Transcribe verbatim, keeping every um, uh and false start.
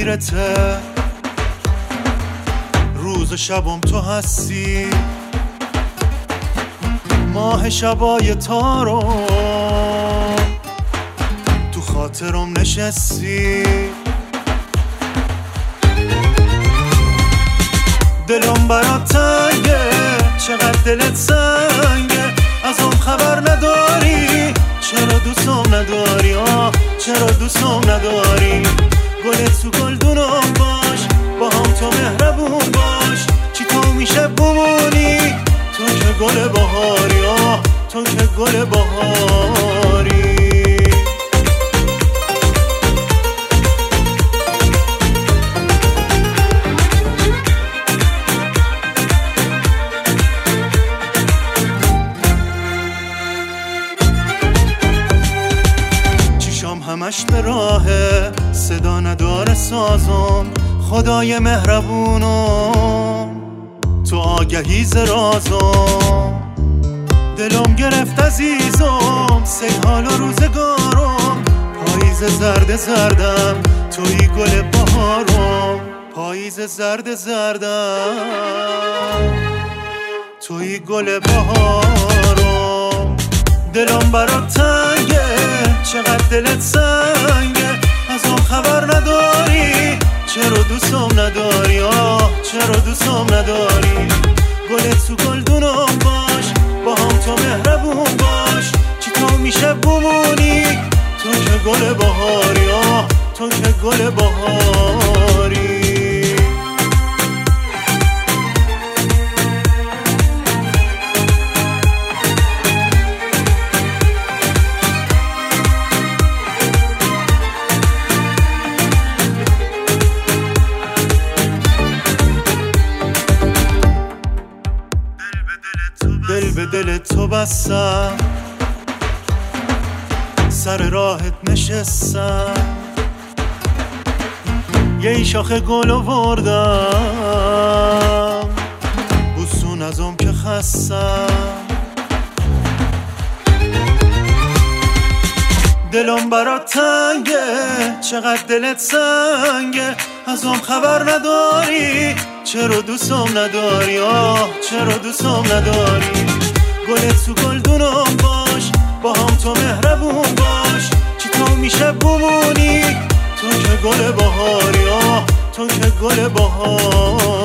میرته، روز شبم تو هستی، ماه شبای تارو تو خاطرم نشستی. دلم برات تنگه، چقدر دلت سنگه، از اون خبر نداری، چرا دوستم نداری، آه چرا دوستم نداری. گلت تو گلدونم باش، با هم تو مهربون باش، چی تو میشه بمونی، تو که گل بهاری، آه تو که گل بهاری. همش به راهه، صدا نداره سازم، خدای مهربونم تو آگهی ز رازم. دلم گرفت عزیزم، سیحال و روزگارم، پاییز زرد زردم، توی گل بهارم، پاییز زرد زردم، توی گل بهارم. دلم برات تنگه، چقدر دلت سنگه، از اون خبر نداری، چرا دوستم نداری، آه چرا دوستم نداری. گلت تو گلدونم باش، با هم تو مهربون باش، چی تو میشه بمونی، تو که گل بهاری، آه تو که گل بهاری. دل به دل تو بستم، سر راهت نشستم، یه شاخه گل آوردم، بوسون ازم که خستم. دلم برات تنگه، چقدر دلت سنگه، ازم خبر نداری، چرا دوستم نداری، آه چرا دوستم نداری. گلت تو گلدونم باش، با هم تو مهربون باش، چی تو میشه بمونی، تو که گل بهاری، آه تو که گل بهاری.